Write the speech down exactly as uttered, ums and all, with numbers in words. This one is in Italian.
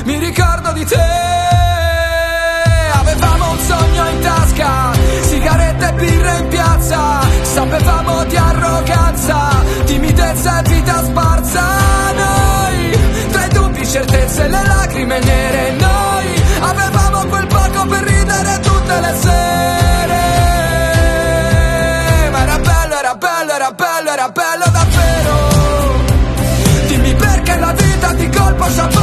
mi ricordo di te. Avevamo un sogno in tasca, sigarette e birre in piazza, sapevamo di arroganza, timidezza e vita sparsa. Noi, tra i dubbi, certezze e le lacrime nere, noi avevamo quel poco per ridere tutte le sere. Ma era bello, era bello, era bello, era bello davvero. Dimmi perché la vita di colpo ci ha